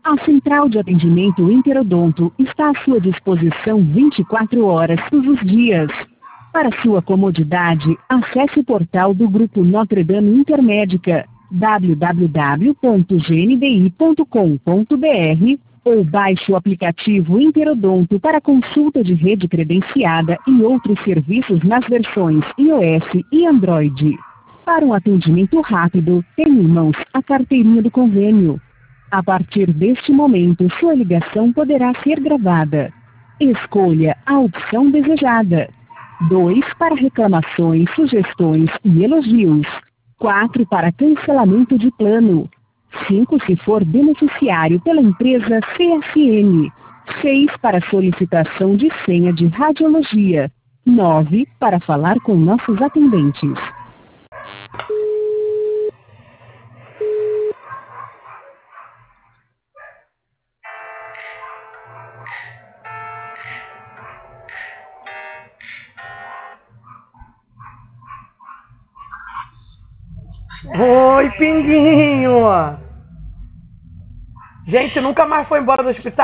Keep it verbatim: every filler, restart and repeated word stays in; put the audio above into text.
A Central de Atendimento Interodonto está à sua disposição vinte e quatro horas todos os dias. Para sua comodidade, acesse o portal do Grupo Notre Dame Intermédica, w w w ponto g n d i ponto com ponto b r, ou baixe o aplicativo Interodonto para consulta de rede credenciada e outros serviços nas versões iOS e Android. Para um atendimento rápido, tenha em mãos a carteirinha do convênio. A partir deste momento, sua ligação poderá ser gravada. Escolha a opção desejada. dois para reclamações, sugestões e elogios. quatro para cancelamento de plano. cinco se for beneficiário pela empresa C S N. seis para solicitação de senha de radiologia. nove para falar com nossos atendentes. Oi, Pinguinho! Gente, nunca mais foi embora do hospital?